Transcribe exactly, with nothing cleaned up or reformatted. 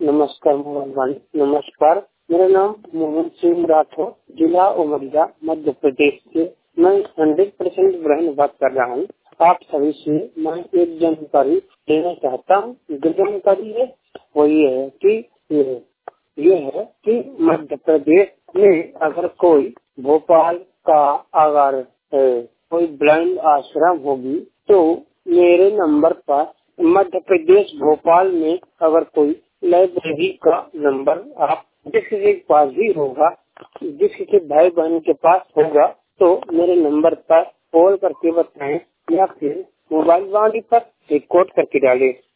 नमस्कार मोहन भाई, नमस्कार। मेरा नाम मोहन सिंह राठौर, जिला उमरिया, मध्य प्रदेश से। मैं हंड्रेड परसेंट ब्रह्म बात कर रहा हूँ। आप सभी से मैं एक जानकारी लेना चाहता हूँ। जो जानकारी है वो ये है कि ये, ये है कि मध्य प्रदेश में अगर कोई भोपाल का अगर है, कोई ब्लाइंड आश्रम होगी तो मेरे नंबर पर मध्य प्रदेश भोपाल में अगर कोई लाइब्रेरी का नंबर आप जिस किसी के पास भी होगा, जिस किसी भाई बहन के पास होगा, तो मेरे नंबर पर कॉल करके बताएं या फिर मोबाइल वाणी पर रिकॉर्ड करके डालें।